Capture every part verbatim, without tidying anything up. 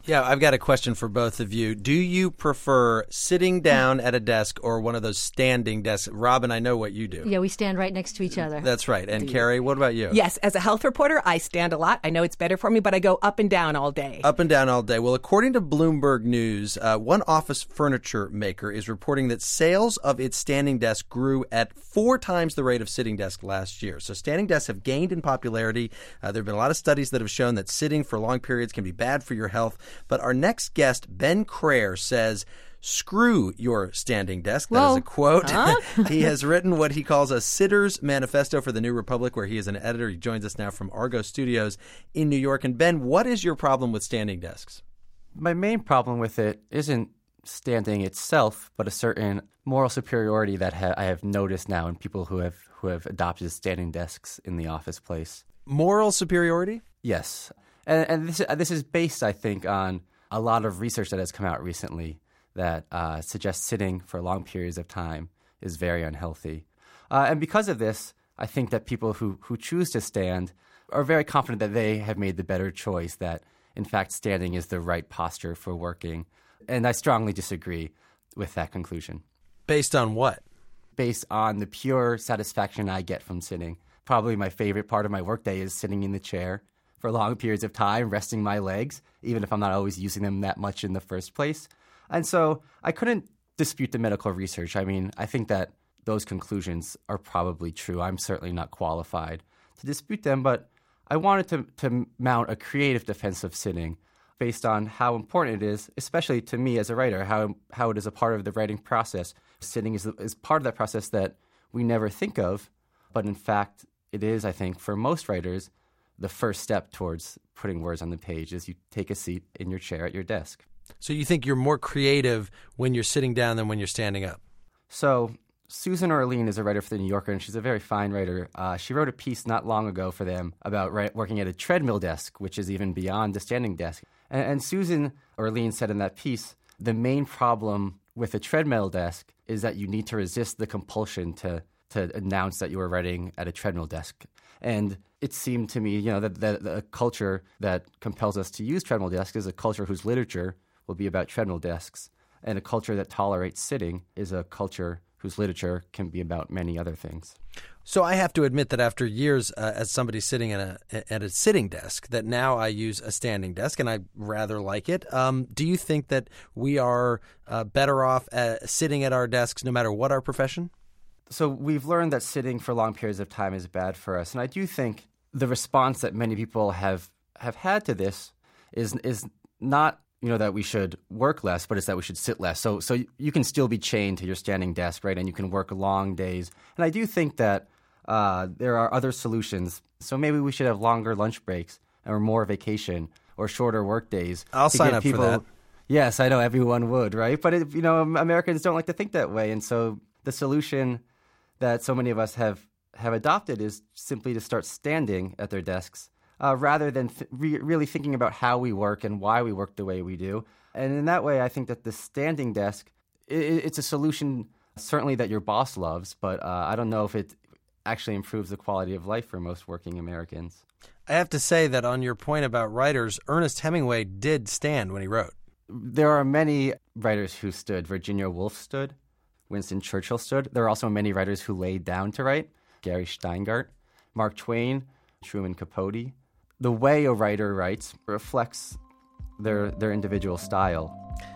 Yeah, I've got a question for both of you. Do you prefer sitting down at a desk or one of those standing desks? Robin, I know what you do. Yeah, we stand right next to each other. That's right. And Carrie, what about you? Yes, as a health reporter, I stand a lot. I know it's better for me, but I go up and down all day. Up and down all day. Well, according to Bloomberg News, uh, one office furniture maker is reporting that sales of its standing desk grew at four times the rate of sitting desk last year. So standing desks have gained in popularity. Uh, there have been a lot of studies that have shown that sitting for long periods can be bad for your health. But our next guest, Ben Crair, says, "Screw your standing desk." That Whoa. is a quote. Huh? He has written what he calls a sitter's manifesto for the New Republic, where he is an editor. He joins us now from Argo Studios in New York. And Ben, what is your problem with standing desks? My main problem with it isn't standing itself, but a certain moral superiority that ha- I have noticed now in people who have who have adopted standing desks in the office place. Moral superiority? Yes. And, and this, this is based, I think, on a lot of research that has come out recently that uh, suggests sitting for long periods of time is very unhealthy. Uh, and because of this, I think that people who, who choose to stand are very confident that they have made the better choice, that, in fact, standing is the right posture for working. And I strongly disagree with that conclusion. Based on what? Based on the pure satisfaction I get from sitting. Probably my favorite part of my workday is sitting in the chair for long periods of time, resting my legs, even if I'm not always using them that much in the first place. And so I couldn't dispute the medical research. I mean, I think that those conclusions are probably true. I'm certainly not qualified to dispute them, but I wanted to, to mount a creative defense of sitting based on how important it is, especially to me as a writer, how how it is a part of the writing process. Sitting is, is part of that process that we never think of, but in fact, it is, I think, for most writers, the first step towards putting words on the page is you take a seat in your chair at your desk. So you think you're more creative when you're sitting down than when you're standing up? So Susan Orlean is a writer for The New Yorker, and she's a very fine writer. Uh, she wrote a piece not long ago for them about write, working at a treadmill desk, which is even beyond the standing desk. And, and Susan Orlean said in that piece, the main problem with a treadmill desk is that you need to resist the compulsion to to announce that you were writing at a treadmill desk. And it seemed to me, you know, that the, the culture that compels us to use treadmill desks is a culture whose literature will be about treadmill desks. And a culture that tolerates sitting is a culture whose literature can be about many other things. So I have to admit that after years uh, as somebody sitting at a, at a sitting desk, that now I use a standing desk, and I rather like it. Um, do you think that we are uh, better off uh, sitting at our desks no matter what our profession? So we've learned that sitting for long periods of time is bad for us. And I do think the response that many people have, have had to this is is not, you know, that we should work less, but it's that we should sit less. So so you can still be chained to your standing desk, right? And you can work long days. And I do think that uh, there are other solutions. So maybe we should have longer lunch breaks or more vacation or shorter work days. I'll sign up people, for that. Yes, I know everyone would, right? But, it, you know, Americans don't like to think that way. And so the solution that so many of us have, have adopted is simply to start standing at their desks uh, rather than th- re- really thinking about how we work and why we work the way we do. And in that way, I think that the standing desk, it, it's a solution certainly that your boss loves, but uh, I don't know if it actually improves the quality of life for most working Americans. I have to say that on your point about writers, Ernest Hemingway did stand when he wrote. There are many writers who stood. Virginia Woolf stood. Winston Churchill stood. There are also many writers who laid down to write. Gary Steingart, Mark Twain, Truman Capote. The way a writer writes reflects their their individual style.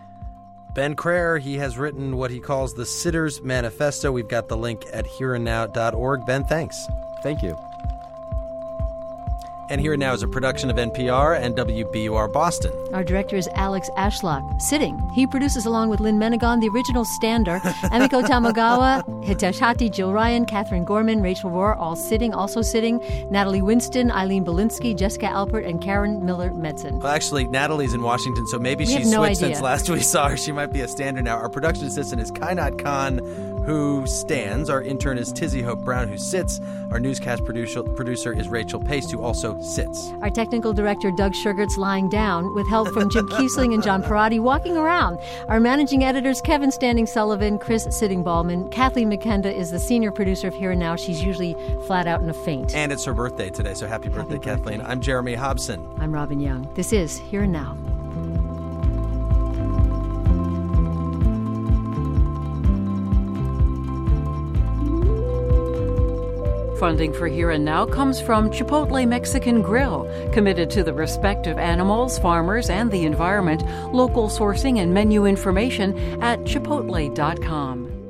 Ben Crair, he has written what he calls the Sitter's Manifesto. We've got the link at here and now dot org. Ben, thanks. Thank you. And Here and Now is a production of N P R and W B U R Boston. Our director is Alex Ashlock. Sitting. He produces along with Lynn Menegon, the original Stander, Emiko Tamagawa, Hitashati, Jill Ryan, Catherine Gorman, Rachel Rohr, all sitting, also sitting, Natalie Winston, Eileen Belinsky, Jessica Alpert, and Karen Miller-Medson. Well, actually, Natalie's in Washington, so maybe We she's have no switched idea. since last we saw her. She might be a Stander now. Our production assistant is Kainat Khan, who stands. Our intern is Tizzy Hope Brown, who sits. Our newscast producer, producer is Rachel Pace, who also sits. Our technical director, Doug Sugart's lying down, with help from Jim Kiesling and John Parati walking around. Our managing editors, Kevin Standing Sullivan, Chris Sitting Ballman. Kathleen McKenda is the senior producer of Here and Now. She's usually flat out in a faint. And it's her birthday today, so happy birthday, Happy Kathleen. birthday. I'm Jeremy Hobson. I'm Robin Young. This is Here and Now. Funding for Here and Now comes from Chipotle Mexican Grill, committed to the respect of animals, farmers, and the environment. Local sourcing and menu information at chipotle dot com.